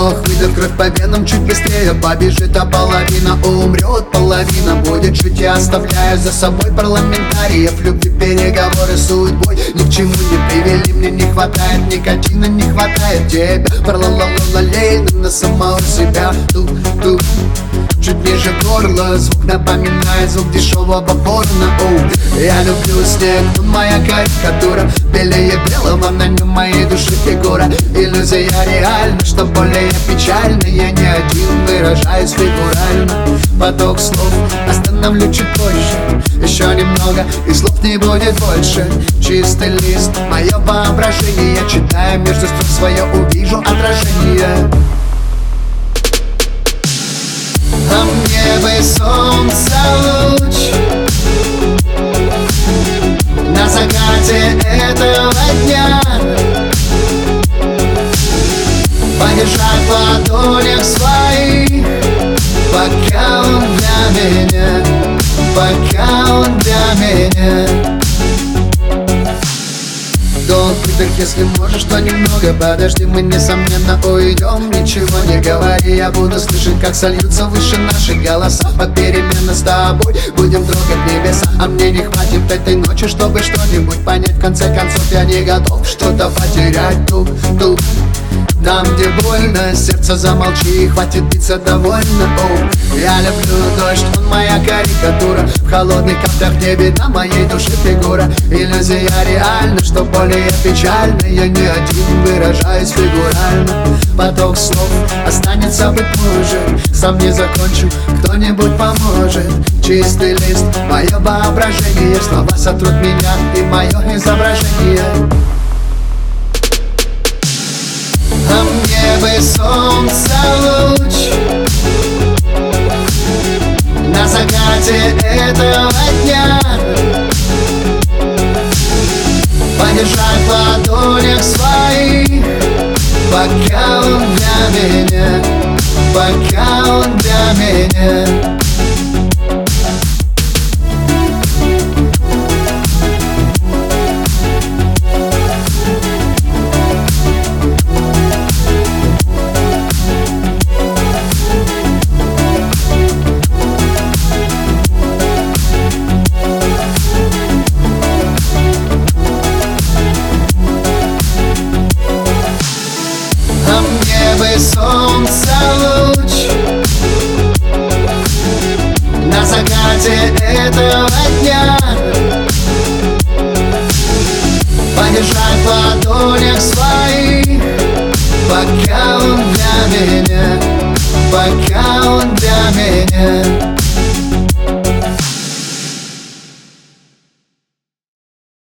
Вдох-выдох, кровь по венам, чуть быстрее побежит, а половина умрет, половина будет жить. Я оставляю за собой парламентариев, любви, переговоры с судьбой ни к чему не привели. Мне не хватает никотина, не хватает тебя. Парлалалалалей на самого себя. Тук-тук, чуть ниже горла, звук напоминает звук дешевого порно. Я люблю снег, он моя карикатура, белее белого, на нем моей души фигура. Иллюзия реальна, что более печально. Я не один, выражаюсь фигурально. Поток слов остановлю чуть позже. Еще немного, и слов не будет больше. Чистый лист, мое воображение. Я читаю между строк свое, увижу отражение. А мне бы солнце луч на закате этого дня, подержать в ладонях своих, пока он для меня, пока он для меня. Долг выдох, если можешь, то немного подожди. Мы, несомненно, уйдем, ничего не говори. Я буду слышать, как сольются выше наши голоса. Попеременно с тобой будем трогать небеса. А мне не хватит этой ночи, чтобы что-нибудь понять. В конце концов, я не готов что-то потерять. Тук-тук, там, где больно, сердце замолчи, хватит биться довольно. Я люблю дождь, он моя карикатура. В холодных каплях не видна моей души фигура. Иллюзия реальна, что более печально. Я не один, выражаюсь фигурально. Поток слов останется, быть может, сам не закончу, кто-нибудь поможет. Чистый лист, мое воображение. Слова сотрут меня и мое изображение. А мне бы солнце луч на закате этого дня, подержать в ладонях своих, пока он для меня, пока он для меня. Солнце луч на закате этого дня, подержать в ладонях своих, пока он для меня, пока он для меня.